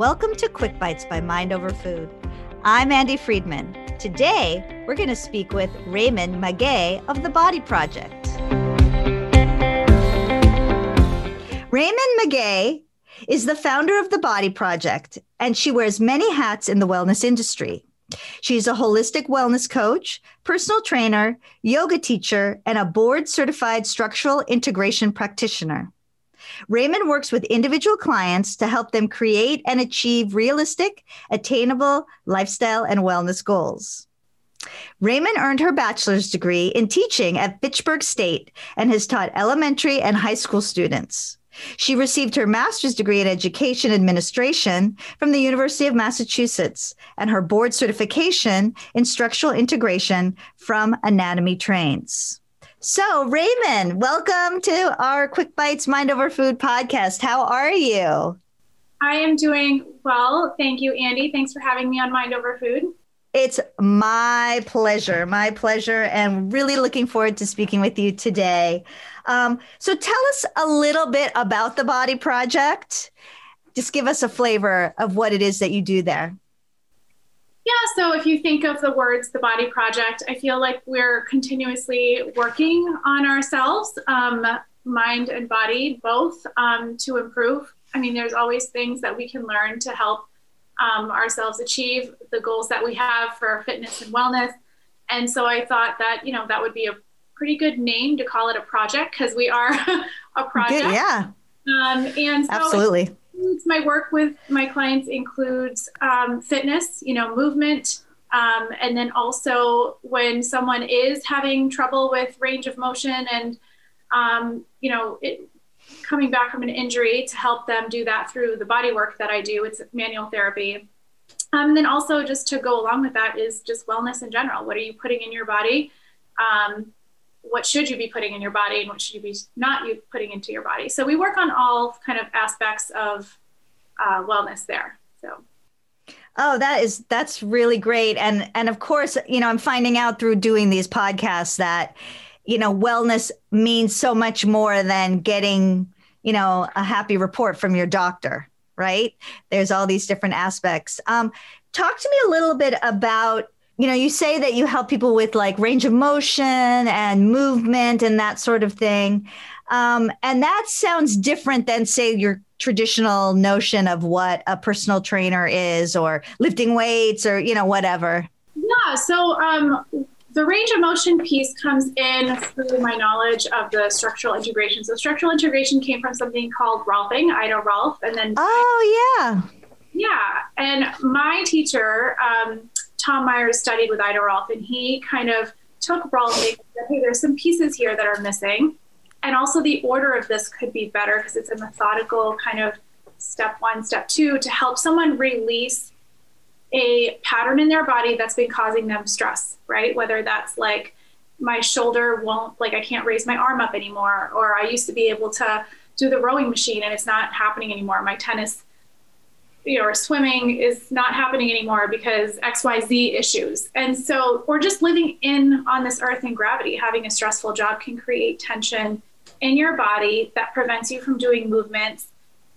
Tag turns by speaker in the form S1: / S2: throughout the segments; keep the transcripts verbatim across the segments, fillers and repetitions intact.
S1: Welcome to Quick Bites by Mind Over Food. I'm Andy Friedman. Today, we're going to speak with Raymond Magay of The Body Project. Raymond Magay is the founder of The Body Project, and she wears many hats in the wellness industry. She's a holistic wellness coach, personal trainer, yoga teacher, and a board-certified structural integration practitioner. Raymond works with individual clients to help them create and achieve realistic, attainable lifestyle and wellness goals. Raymond earned her bachelor's degree in teaching at Fitchburg State and has taught elementary and high school students. She received her master's degree in education administration from the University of Massachusetts and her board certification in structural integration from Anatomy Trains. So, Raymond, welcome to our Quick Bites Mind Over Food podcast. How are you?
S2: I am doing well. Thank you, Andy. Thanks for having me on Mind Over Food.
S1: It's my pleasure, my pleasure, and really looking forward to speaking with you today. Um, so tell us a little bit about The Body Project. Just give us a flavor of what it is that you do there.
S2: Yeah, so if you think of the words, The Body Project, I feel like we're continuously working on ourselves, um, mind and body, both um, to improve. I mean, there's always things that we can learn to help um, ourselves achieve the goals that we have for fitness and wellness. And so I thought that, you know, that would be a pretty good name to call it a project because we are a project.
S1: Good, yeah.
S2: Um, and so
S1: absolutely.
S2: My work with my clients includes um, fitness, you know, movement. Um, and then also when someone is having trouble with range of motion and, um, you know, it, coming back from an injury to help them do that through the body work that I do. It's manual therapy. Um, and then also just to go along with that is just wellness in general. What are you putting in your body? Um, what should you be putting in your body and what should you be not you putting into your body? So we work on all kind of aspects of uh, wellness there. So.
S1: Oh, that is, that's really great. And, and of course, you know, I'm finding out through doing these podcasts that, you know, wellness means so much more than getting, you know, a happy report from your doctor, right? There's all these different aspects. Um, talk to me a little bit about, you know, you say that you help people with like range of motion and movement and that sort of thing. Um, and that sounds different than, say, your traditional notion of what a personal trainer is or lifting weights or, you know, whatever.
S2: Yeah. So um, the range of motion piece comes in through my knowledge of the structural integration. So structural integration came from something called Rolfing, Ida Rolf. And then.
S1: Oh, yeah.
S2: Yeah. And my teacher, um, Tom Myers, studied with Ida Rolf, and he kind of took Rolfing and said, hey, there's some pieces here that are missing. And also the order of this could be better because it's a methodical kind of step one, step two to help someone release a pattern in their body that's been causing them stress, right? Whether that's like my shoulder won't, like I can't raise my arm up anymore, or I used to be able to do the rowing machine and it's not happening anymore. My tennis you know, or swimming is not happening anymore because X Y Z issues. And so, or just living in on this earth in gravity, having a stressful job can create tension in your body that prevents you from doing movements.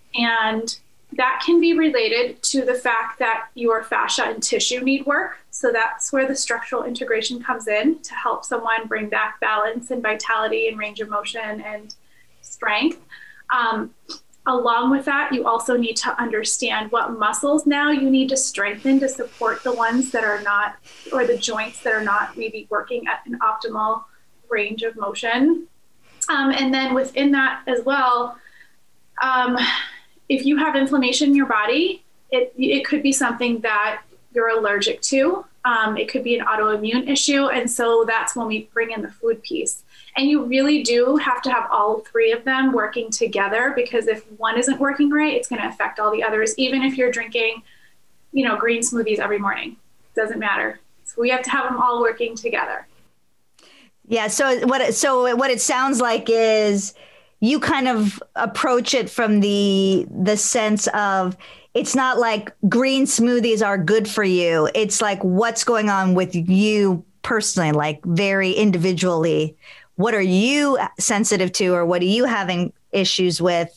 S2: And that can be related to the fact that your fascia and tissue need work. So that's where the structural integration comes in to help someone bring back balance and vitality and range of motion and strength. Um, Along with that, you also need to understand what muscles now you need to strengthen to support the ones that are not, or the joints that are not maybe working at an optimal range of motion. Um, and then within that as well, um, if you have inflammation in your body, it, it could be something that you're allergic to. Um, it could be an autoimmune issue. And so that's when we bring in the food piece. And you really do have to have all three of them working together because if one isn't working right, it's going to affect all the others. Even if you're drinking, you know, green smoothies every morning, it doesn't matter. So we have to have them all working together.
S1: Yeah. So what, it, so what it sounds like is you kind of approach it from the, the sense of it's not like green smoothies are good for you. It's like what's going on with you personally, like very individually. What are you sensitive to or what are you having issues with?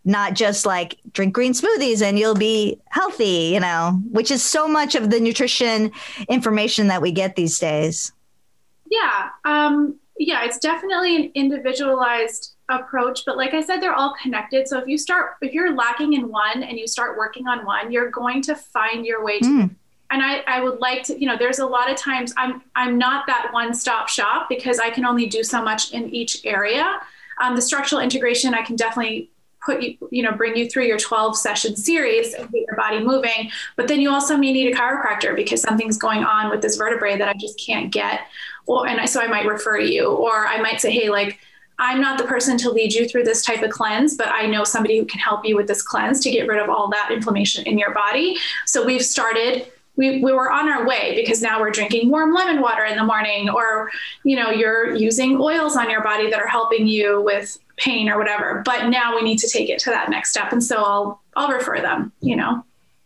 S1: not just like drink green smoothies and you'll be healthy, you know, which is so much of the nutrition information that we get these days.
S2: Yeah. Um, yeah, it's definitely an individualized approach, but like I said, they're all connected. So if you start, if you're lacking in one and you start working on one, you're going to find your way to, mm. and I, I would like to, you know, there's a lot of times I'm, I'm not that one-stop shop because I can only do so much in each area. Um, the structural integration, I can definitely put you, you know, bring you through your twelve session series and get your body moving. But then you also may need a chiropractor because something's going on with this vertebrae that I just can't get. Or, and I, so I might refer you, or I might say, hey, like, I'm not the person to lead you through this type of cleanse, but I know somebody who can help you with this cleanse to get rid of all that inflammation in your body. So we've started, we, we were on our way because now we're drinking warm lemon water in the morning, or, you know, you're using oils on your body that are helping you with pain or whatever. But now we need to take it to that next step. And so I'll, I'll refer them, you know.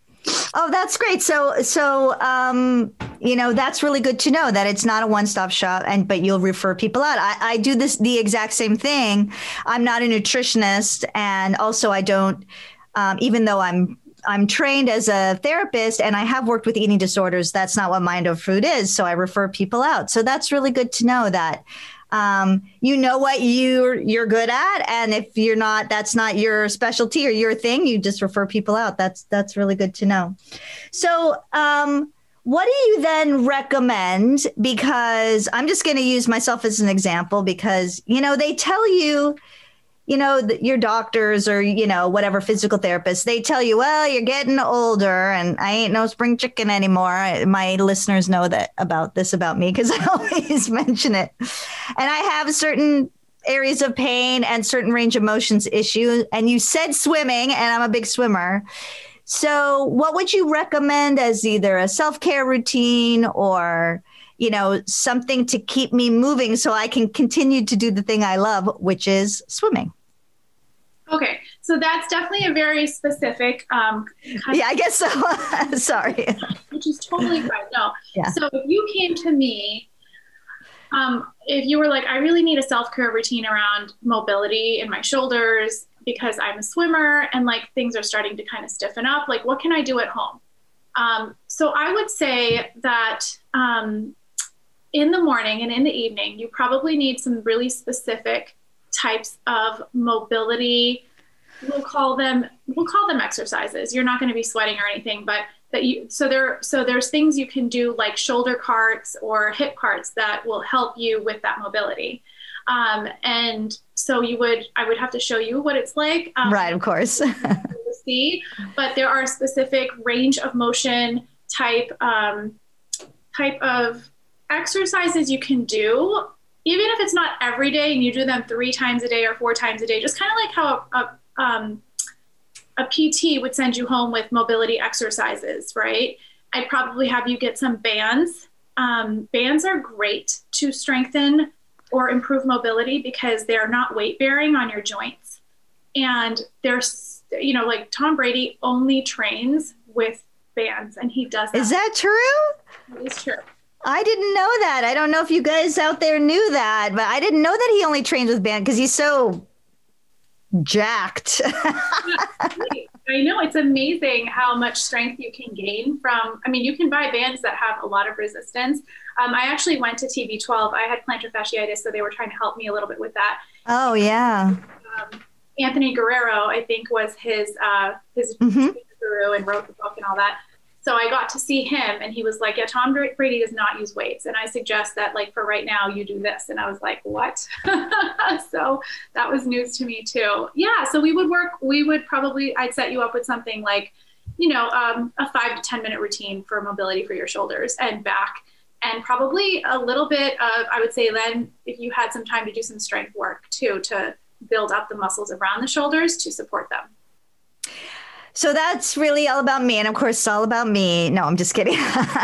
S1: Oh, that's great. So, so, um, you know, that's really good to know that it's not a one-stop shop, and, but you'll refer people out. I, I do this, the exact same thing. I'm not a nutritionist. And also I don't, um, even though I'm, I'm trained as a therapist and I have worked with eating disorders, that's not what Mind Over Food is. So I refer people out. So that's really good to know that, um, you know what you're, you're good at. And if you're not, that's not your specialty or your thing, you just refer people out. That's, that's really good to know. So, um, what do you then recommend? Because I'm just going to use myself as an example because, you know, they tell you, you know, the, your doctors or, you know, whatever physical therapists, they tell you, well, you're getting older and I ain't no spring chicken anymore. My listeners know that about this about me because I always mention it. And I have certain areas of pain and certain range of motions issues. And you said swimming, and I'm a big swimmer. So what would you recommend as either a self-care routine or, you know, something to keep me moving so I can continue to do the thing I love, which is swimming?
S2: Okay. So that's definitely a very specific. Um,
S1: yeah, I guess so. Sorry.
S2: Which is totally fine. No.
S1: Yeah.
S2: So if you came to me, um, if you were like, I really need a self-care routine around mobility in my shoulders because I'm a swimmer and like things are starting to kind of stiffen up, like what can I do at home? Um, so I would say that, um, in the morning and in the evening, you probably need some really specific types of mobility. We'll call them, we'll call them exercises. You're not going to be sweating or anything, but that you, so there, so there's things you can do like shoulder carts or hip carts that will help you with that mobility. Um, and so you would, I would have to show you what it's like. Um,
S1: right. Of course.
S2: to see, but there are specific range of motion type, um, type of exercises you can do, even if it's not every day and you do them three times a day or four times a day, just kind of like how a, a, um, a P T would send you home with mobility exercises, right? I'd probably have you get some bands. Um, bands are great to strengthen or improve mobility because they're not weight bearing on your joints. And there's, you know, like Tom Brady only trains with bands and he does that.
S1: Is that true?
S2: It is true.
S1: I didn't know that. I don't know if you guys out there knew that, but I didn't know that he only trains with band because he's so jacked.
S2: I know, it's amazing how much strength you can gain from, I mean, you can buy bands that have a lot of resistance. Um, I actually went to T B twelve. I had plantar fasciitis, so they were trying to help me a little bit with that.
S1: Oh, yeah.
S2: Um, Anthony Guerrero, I think, was his, uh, his
S1: mm-hmm.
S2: guru and wrote the book and all that. So I got to see him and he was like, yeah, Tom Brady does not use weights. And I suggest that like for right now you do this. And I was like, what? So that was news to me too. Yeah. So we would work, we would probably, I'd set you up with something like, you know, um, a five to ten minute routine for mobility for your shoulders and back. And probably a little bit of, I would say then if you had some time to do some strength work too, to build up the muscles around the shoulders to support them.
S1: So that's really all about me. And of course, it's all about me. No, I'm just kidding.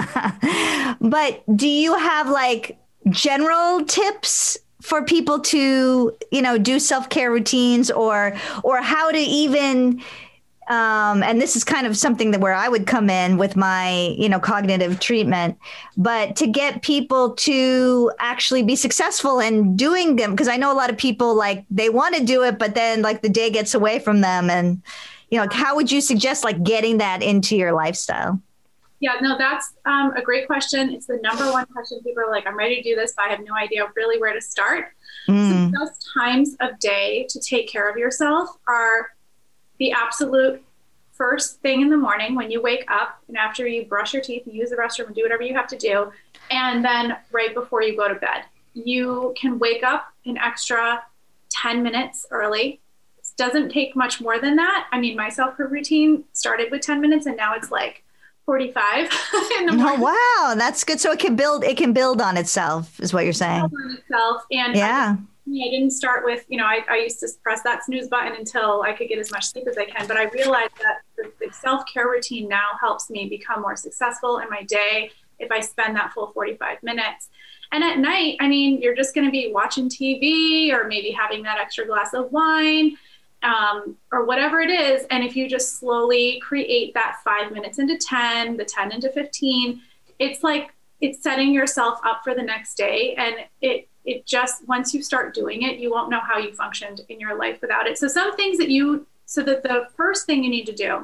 S1: But do you have like general tips for people to, you know, do self-care routines or, or how to even Um, and this is kind of something that where I would come in with my, you know, cognitive treatment, but to get people to actually be successful in doing them, because I know a lot of people like they want to do it, but then like the day gets away from them. And, you know, how would you suggest like getting that into your lifestyle?
S2: Yeah, no, that's um, a great question. It's the number one question. People are like, I'm ready to do this, but I have no idea really where to start. Mm. So those times of day to take care of yourself are the absolute first thing in the morning when you wake up and after you brush your teeth and use the restroom and do whatever you have to do. And then right before you go to bed, you can wake up an extra ten minutes early. It doesn't take much more than that. I mean, my self-care routine started with ten minutes and now it's like forty-five in the morning.
S1: Oh, wow. That's good. So it can build, it can build on itself is what you're saying.
S2: Build on itself. And
S1: yeah.
S2: I, I didn't start with, you know, I, I used to press that snooze button until I could get as much sleep as I can. But I realized that the, the self-care routine now helps me become more successful in my day if I spend that full forty-five minutes. And at night, I mean, you're just going to be watching T V or maybe having that extra glass of wine um, or whatever it is. And if you just slowly create that five minutes into ten, the ten into fifteen, it's like it's setting yourself up for the next day. And it It just, once you start doing it, you won't know how you functioned in your life without it. So some things that you, so that the first thing you need to do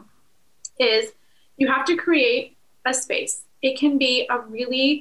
S2: is you have to create a space. It can be a really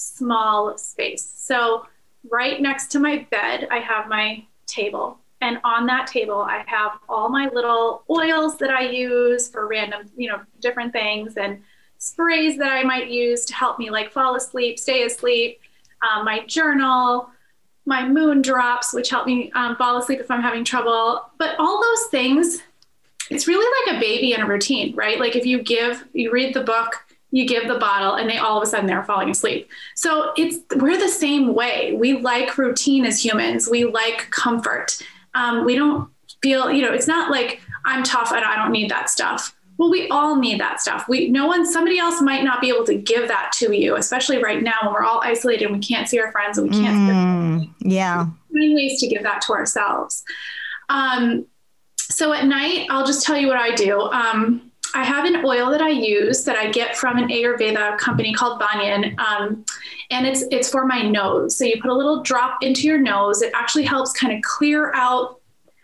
S2: small space. So right next to my bed, I have my table. And on that table, I have all my little oils that I use for random, you know, different things and sprays that I might use to help me like fall asleep, stay asleep, um, my journal, my moon drops, which help me um, fall asleep if I'm having trouble. But all those things, it's really like a baby in a routine, right? Like if you give, you read the book, you give the bottle, and they all of a sudden they're falling asleep. So it's, we're the same way. We like routine as humans. We like comfort. Um, we don't feel, you know, it's not like I'm tough and I don't need that stuff. Well, we all need that stuff. We, no one, somebody else might not be able to give that to you, especially right now when we're all isolated and we can't see our friends and we can't.
S1: Mm,
S2: see
S1: yeah.
S2: Many ways to give that to ourselves. Um, so at night, I'll just tell you what I do. Um, I have an oil that I use that I get from an Ayurveda company called Banyan. Um, and it's, it's for my nose. So you put a little drop into your nose. It actually helps kind of clear out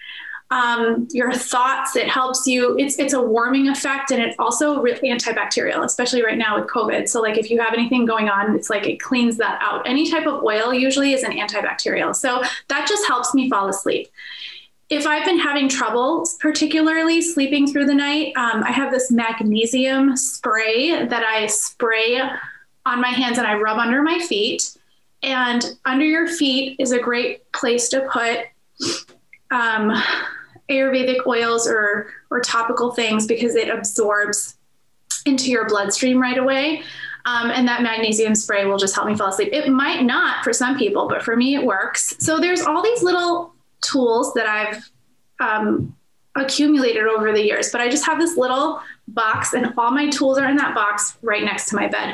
S2: Um, your thoughts. It helps you, it's, it's a warming effect, and it's also really antibacterial, especially right now with COVID. So like if you have anything going on, it's like it cleans that out. Any type of oil usually is an antibacterial. So that just helps me fall asleep. If I've been having trouble, particularly sleeping through the night, um, I have this magnesium spray that I spray on my hands and I rub under my feet. And under your feet is a great place to put um, Ayurvedic oils or, or topical things, because it absorbs into your bloodstream right away. Um, and that magnesium spray will just help me fall asleep. It might not for some people, but for me, it works. So there's all these little tools that I've um, accumulated over the years, but I just have this little box and all my tools are in that box right next to my bed.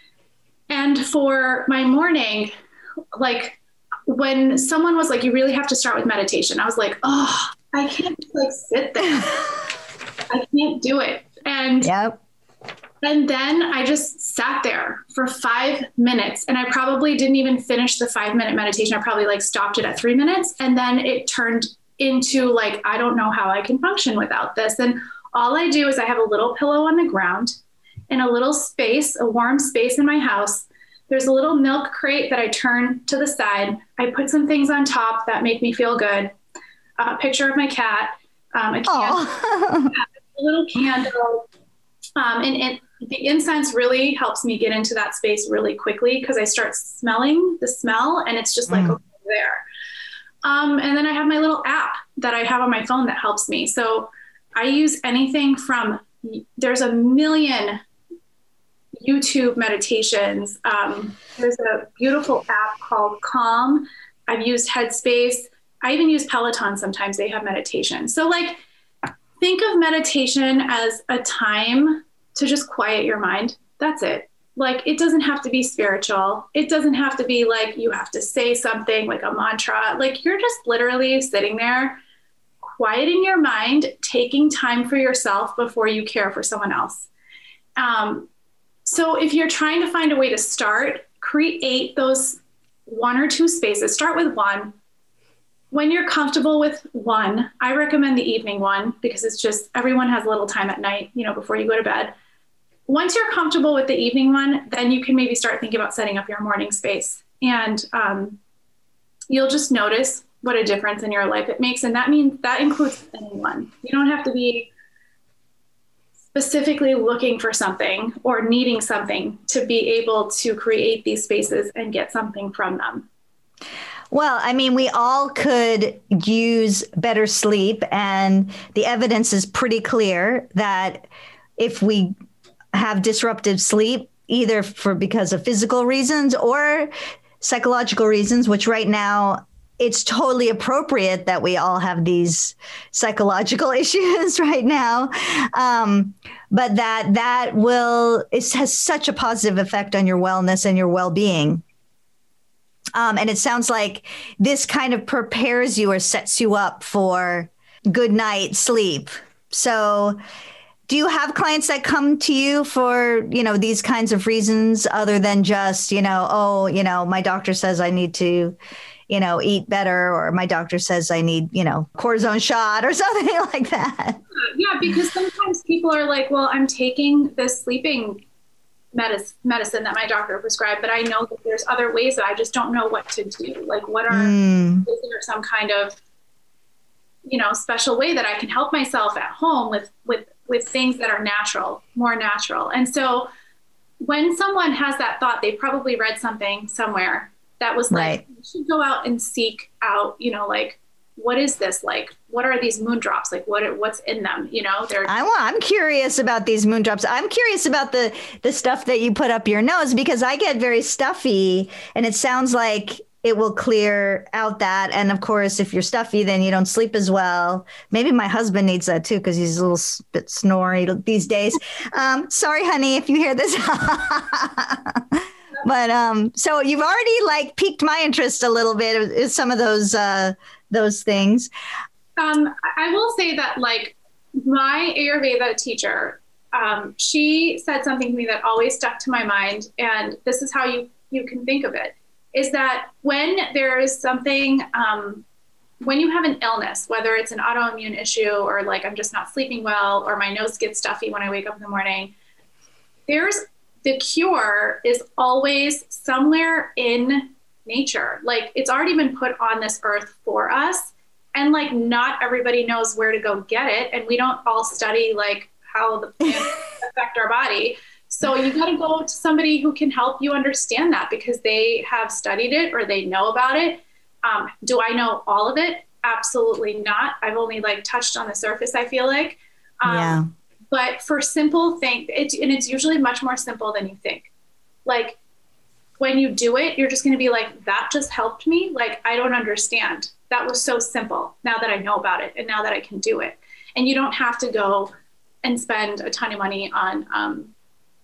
S2: And for my morning, like when someone was like, you really have to start with meditation, I was like, oh, I can't just like sit there. I can't do it. And
S1: yep.
S2: And then I just sat there for five minutes and I probably didn't even finish the five minute meditation. I probably like stopped it at three minutes. And then it turned into like, I don't know how I can function without this. And all I do is I have a little pillow on the ground in a little space, a warm space in my house. There's a little milk crate that I turn to the side. I put some things on top that make me feel good. A picture of my cat, um, a, candle, a little candle. Um, and, and the incense really helps me get into that space really quickly because I start smelling the smell and it's just like mm. over there. Um, and then I have my little app that I have on my phone that helps me. So I use anything from, there's a million YouTube meditations. Um, there's a beautiful app called Calm. I've used Headspace. I even use Peloton. Sometimes they have meditation. So like, think of meditation as a time to just quiet your mind. That's it. Like, it doesn't have to be spiritual. It doesn't have to be like, you have to say something like a mantra. Like, you're just literally sitting there quieting your mind, taking time for yourself before you care for someone else. Um, so if you're trying to find a way to start, create those one or two spaces. Start with one. When you're comfortable with one, I recommend the evening one because it's just, everyone has a little time at night, you know, before you go to bed. Once you're comfortable with the evening one, then you can maybe start thinking about setting up your morning space. And um, you'll just notice what a difference in your life it makes. And that means that includes anyone. You don't have to be specifically looking for something or needing something to be able to create these spaces and get something from them.
S1: Well, I mean, we all could use better sleep, and the evidence is pretty clear that if we have disruptive sleep, either for because of physical reasons or psychological reasons, which right now it's totally appropriate that we all have these psychological issues right now. Um, but that that will, it has such a positive effect on your wellness and your well-being. Um, and it sounds like this kind of prepares you or sets you up for good night sleep. So do you have clients that come to you for, you know, these kinds of reasons other than just, you know, oh, you know, my doctor says I need to, you know, eat better, or my doctor says I need, you know, cortisone shot or something like that?
S2: Yeah, because sometimes people are like, well, I'm taking this sleeping medicine, medicine that my doctor prescribed, but I know that there's other ways that I just don't know what to do. Like, what are, mm. is there some kind of, you know, special way that I can help myself at home with, with, with things that are natural, more natural. And so when someone has that thought, they probably read something somewhere that was like, right. You should go out and seek out, you know, like, what is this? Like, what are these moon drops? Like, what, what's in them? You know, they're,
S1: I want, I'm curious about these moon drops. I'm curious about the, the stuff that you put up your nose, because I get very stuffy, and it sounds like it will clear out that. And of course, if you're stuffy, then you don't sleep as well. Maybe my husband needs that too, because he's a little bit snory these days. Um, sorry, honey, if you hear this. But um, so you've already like piqued my interest a little bit is some of those uh, those things.
S2: Um, I will say that like my Ayurveda teacher, um, she said something to me that always stuck to my mind, and this is how you you can think of it: is that when there is something, um, when you have an illness, whether it's an autoimmune issue or like I'm just not sleeping well or my nose gets stuffy when I wake up in the morning, there's the cure is always somewhere in nature. Like, it's already been put on this earth for us. And like, not everybody knows where to go get it. And we don't all study like how the plants affect our body. So you got to go to somebody who can help you understand that, because they have studied it or they know about it. Um, do I know all of it? Absolutely not. I've only like touched on the surface, I feel like. Um, yeah. But for simple things, it's, and it's usually much more simple than you think. Like, when you do it, you're just going to be like, that just helped me. Like, I don't understand. That was so simple now that I know about it and now that I can do it. And you don't have to go and spend a ton of money on, um,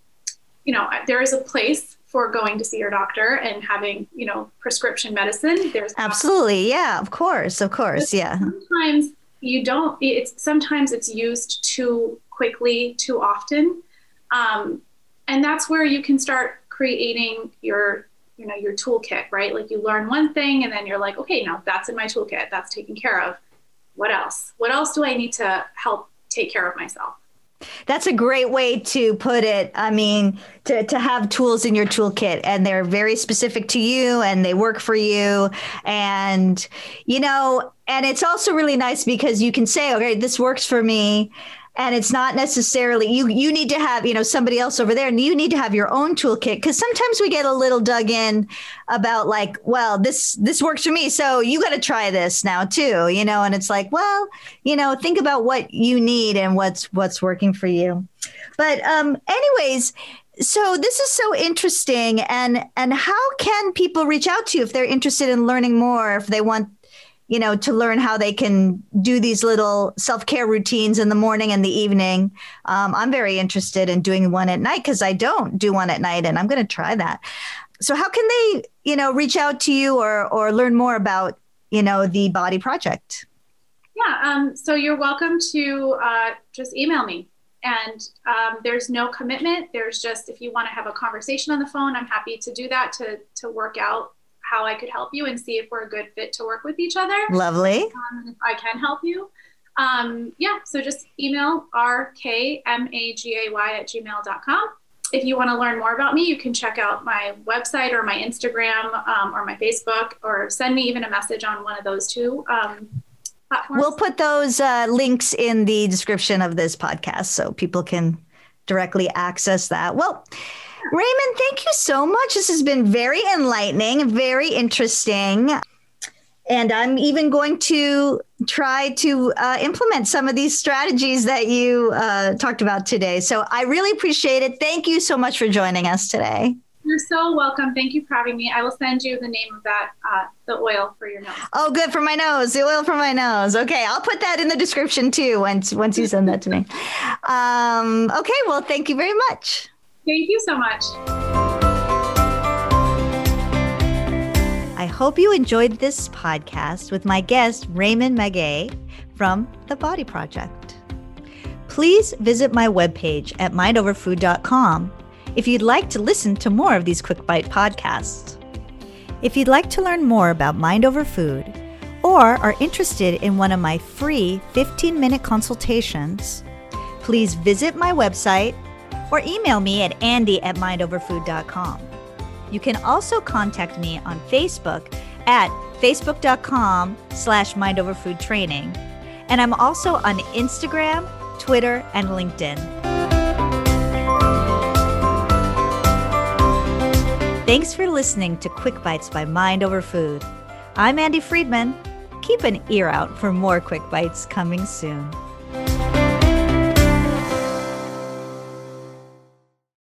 S2: you know, there is a place for going to see your doctor and having, you know, prescription medicine. There's
S1: absolutely. Yeah, of course. Of course. Yeah.
S2: Sometimes you don't, it's sometimes it's used too quickly, too often. Um, and that's where you can start creating your, you know, your toolkit, right? Like, you learn one thing and then you're like, okay, now that's in my toolkit, that's taken care of. What else? What else do I need to help take care of myself?
S1: That's a great way to put it. I mean, to, to have tools in your toolkit, and they're very specific to you and they work for you. And, you know, and it's also really nice because you can say, okay, this works for me. And it's not necessarily you, you need to have, you know, somebody else over there, and you need to have your own toolkit, because sometimes we get a little dug in about like, well, this this works for me, so you got to try this now, too, you know, and it's like, well, you know, think about what you need and what's what's working for you. But um, anyways, so this is so interesting. And and how can people reach out to you if they're interested in learning more, if they want, you know, to learn how they can do these little self-care routines in the morning and the evening? Um, I'm very interested in doing one at night, because I don't do one at night, and I'm going to try that. So how can they, you know, reach out to you or or learn more about, you know, the Body Project?
S2: Yeah, um, so you're welcome to uh, just email me. And um, there's no commitment. There's just, if you want to have a conversation on the phone, I'm happy to do that to to work out how I could help you and see if we're a good fit to work with each other.
S1: Lovely.
S2: Um, if I can help you. Um, yeah, so just email r k m a g a y at gmail dot com. If you want to learn more about me, you can check out my website or my Instagram um, or my Facebook, or send me even a message on one of those two um, platforms.
S1: We'll put those uh, links in the description of this podcast so people can directly access that. Well, Raymond, thank you so much. This has been very enlightening, very interesting. And I'm even going to try to uh, implement some of these strategies that you uh, talked about today. So I really appreciate it. Thank you so much for joining us today.
S2: You're so welcome. Thank you for having me. I will send you the name of that, uh, the oil for your nose.
S1: Oh, good, for my nose, the oil for my nose. Okay, I'll put that in the description too once, once you send that to me. Um, okay, well, thank you very much.
S2: Thank you so much.
S1: I hope you enjoyed this podcast with my guest, Raymond Magay from The Body Project. Please visit my webpage at mind over food dot com if you'd like to listen to more of these Quick Bite podcasts. If you'd like to learn more about Mind Over Food or are interested in one of my free fifteen-minute consultations, please visit my website or email me at andy at mind over food dot com. You can also contact me on Facebook at facebook dot com slash mind over food training. And I'm also on Instagram, Twitter, and LinkedIn. Thanks for listening to Quick Bites by Mind Over Food. I'm Andy Friedman. Keep an ear out for more Quick Bites coming soon.